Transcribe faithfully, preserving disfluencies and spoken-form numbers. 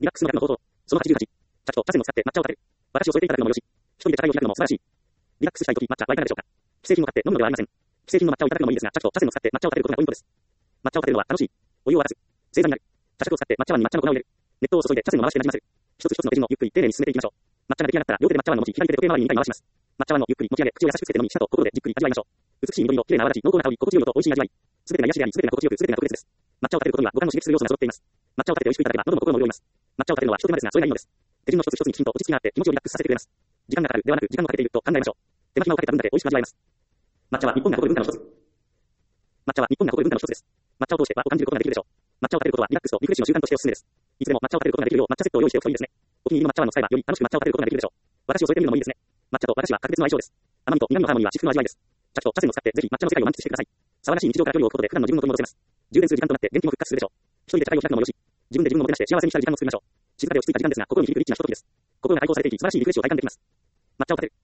リラックスの額の方法。そのはちじゅうはち。茶と茶筅を使って抹茶を食べる。私を添えていただくのもよし。一人で茶会を開くのも素晴らしい。リラックスしたいとき、抹茶はいかがでしょうか。既製品を買って飲むのではありません。既製品の抹茶をいただくのもいいですが、茶と茶筅を使って抹茶を食べることがポイントです。抹茶を食べるのは楽しい。お湯を沸かす。正座になる。茶杓を使って抹茶碗に抹茶の粉を入れる。熱湯を注いで茶筅を回してなじませる。一つ一つの手順をゆっくり丁寧に進めていきましょう。抹茶が出来上がったら両手で抹茶碗の持ち、左手で時計回りににかい回します。抹茶碗をゆっくり持ち上げ、口を優しくつけて飲み、舌と心でじっくり味わいましょう。美しい緑色、綺麗な泡立ち、濃厚な香り、心地よい音、美味しい味わい。すべてが癒しであり、すべてが心地よく、すべてが特別です。抹茶を食べることには五感を刺激する要素が揃っています。抹茶を食べて美味しくいただけば喉も心も潤います。抹茶を食べるのは一手間ですが、それがいいのです。手順の一つ一つにきちんと落ち着きがあって気持ちをリラックスさせてくれます。時間がかかるではなく、時間をかけていると考えましょう。手間暇をかけた分だけ美味しく味わえます。抹茶は日本が誇る文化の一つ。抹茶は日本が誇る文化の一つです。抹茶を通して和を感じることができるでしょう。抹茶を食べることはリラックスとリフレッシュの習慣としておすすめです。いつでも抹茶を食べることができるよう抹茶セットを用意しておくといいですね。お気に入りの抹茶碗の使えばより楽しく抹茶を食べることができるでしょう。私を添えてみるのもいいですね。抹茶と和菓子は格別の相性です。甘みと苦味のハーモニーは至福の味わいです。茶と茶筅を使ってぜひ抹茶の世界を満喫してください。騒がしい日常から距離を置くことで普段の自分の取り戻せます。充電する時間となって元気も復活するでしょう。一人で茶会を開くのもよし。自分で自分をもてなして幸せにした時間を作りましょう。静かで落ち着いた時間ですが心に響くリッチなひとときです。心が解放されていき素晴らしいリフレッシュを体感できます。抹茶を食べる。